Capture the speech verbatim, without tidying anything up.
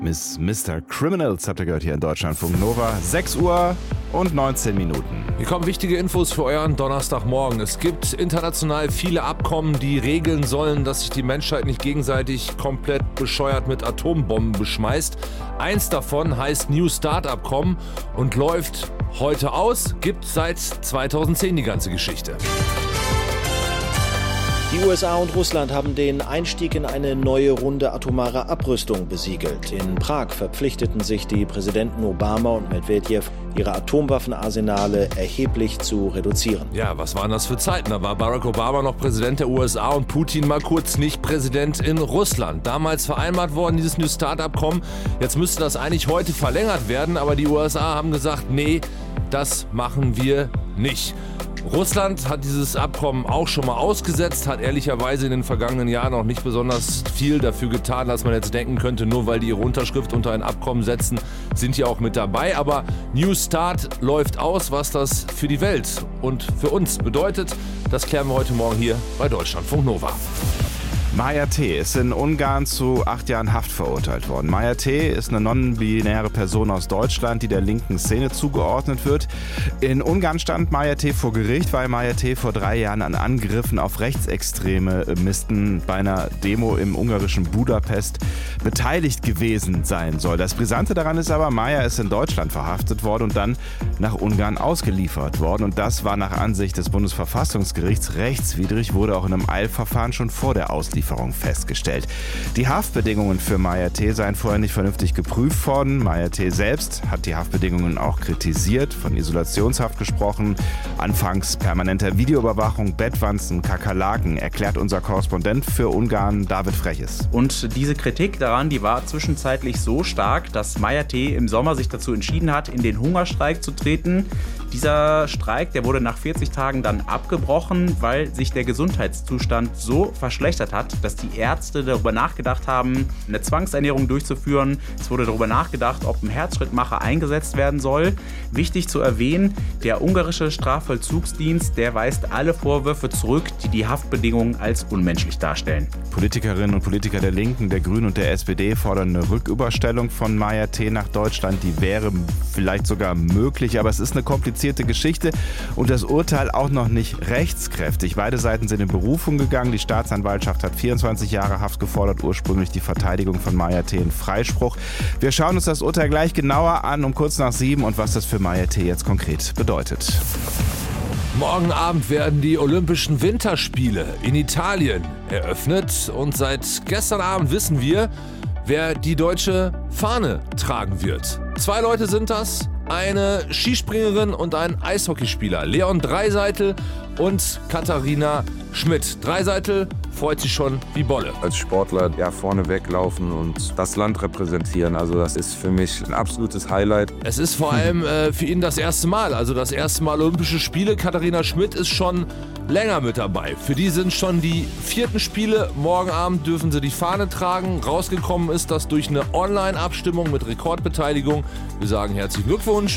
Miss Mister Criminals habt ihr gehört hier in Deutschlandfunk Nova. sechs Uhr und neunzehn Minuten. Hier kommen wichtige Infos für euren Donnerstagmorgen. Es gibt international viele Abkommen, die regeln sollen, dass sich die Menschheit nicht gegenseitig komplett bescheuert mit Atombomben beschmeißt. Eins davon heißt New Start-Abkommen und läuft heute aus, gibt seit zweitausendzehn die ganze Geschichte. Die U S A und Russland haben den Einstieg in eine neue Runde atomarer Abrüstung besiegelt. In Prag verpflichteten sich die Präsidenten Obama und Medvedev, ihre Atomwaffenarsenale erheblich zu reduzieren. Ja, was waren das für Zeiten? Da war Barack Obama noch Präsident der U S A und Putin mal kurz nicht Präsident in Russland. Damals vereinbart worden, dieses New Start-Abkommen. Jetzt müsste das eigentlich heute verlängert werden, aber die U S A haben gesagt, nee, das machen wir nicht. Russland hat dieses Abkommen auch schon mal ausgesetzt, hat ehrlicherweise in den vergangenen Jahren auch nicht besonders viel dafür getan, dass man jetzt denken könnte, nur weil die ihre Unterschrift unter ein Abkommen setzen, sind die auch mit dabei. Aber New Start läuft aus, was das für die Welt und für uns bedeutet, das klären wir heute Morgen hier bei Deutschlandfunk Nova. Maja T. ist in Ungarn zu acht Jahren Haft verurteilt worden. Maja T. ist eine non-binäre Person aus Deutschland, die der linken Szene zugeordnet wird. In Ungarn stand Maja T. vor Gericht, weil Maja T. vor drei Jahren an Angriffen auf Rechtsextremisten bei einer Demo im ungarischen Budapest beteiligt gewesen sein soll. Das Brisante daran ist aber, Maja ist in Deutschland verhaftet worden und dann nach Ungarn ausgeliefert worden. Und das war nach Ansicht des Bundesverfassungsgerichts rechtswidrig, wurde auch in einem Eilverfahren schon vor der Auslieferung festgestellt. Die Haftbedingungen für Maja T. seien vorher nicht vernünftig geprüft worden. Maja T. selbst hat die Haftbedingungen auch kritisiert, von Isolationshaft gesprochen, anfangs permanenter Videoüberwachung, Bettwanzen, Kakerlaken, erklärt unser Korrespondent für Ungarn David Freches. Und diese Kritik daran, die war zwischenzeitlich so stark, dass Maja T. im Sommer sich dazu entschieden hat, in den Hungerstreik zu treten. Dieser Streik, der wurde nach vierzig Tagen dann abgebrochen, weil sich der Gesundheitszustand so verschlechtert hat, dass die Ärzte darüber nachgedacht haben, eine Zwangsernährung durchzuführen. Es wurde darüber nachgedacht, ob ein Herzschrittmacher eingesetzt werden soll. Wichtig zu erwähnen, der ungarische Strafvollzugsdienst, der weist alle Vorwürfe zurück, die die Haftbedingungen als unmenschlich darstellen. Politikerinnen und Politiker der Linken, der Grünen und der S P D fordern eine Rücküberstellung von Maja T. nach Deutschland. Die wäre vielleicht sogar möglich, aber es ist eine komplizierte Geschichte und das Urteil auch noch nicht rechtskräftig. Beide Seiten sind in Berufung gegangen. Die Staatsanwaltschaft hat vierundzwanzig Jahre Haft gefordert, ursprünglich die Verteidigung von Maja T. in Freispruch. Wir schauen uns das Urteil gleich genauer an, um kurz nach sieben und was das für Maja T. jetzt konkret bedeutet. Morgen Abend werden die Olympischen Winterspiele in Italien eröffnet und seit gestern Abend wissen wir, wer die deutsche Fahne tragen wird. Zwei Leute sind das, eine Skispringerin und ein Eishockeyspieler, Leon Dreiseitel und Katharina Schmidt. Dreiseitel freut sich schon wie Bolle. Als Sportler ja, vorne weglaufen und das Land repräsentieren, also das ist für mich ein absolutes Highlight. Es ist vor allem äh, für ihn das erste Mal, also das erste Mal Olympische Spiele. Katharina Schmidt ist schon länger mit dabei. Für die sind schon die vierten Spiele. Morgen Abend dürfen sie die Fahne tragen. Rausgekommen ist das durch eine Online-Abstimmung mit Rekordbeteiligung. Wir sagen herzlichen Glückwunsch.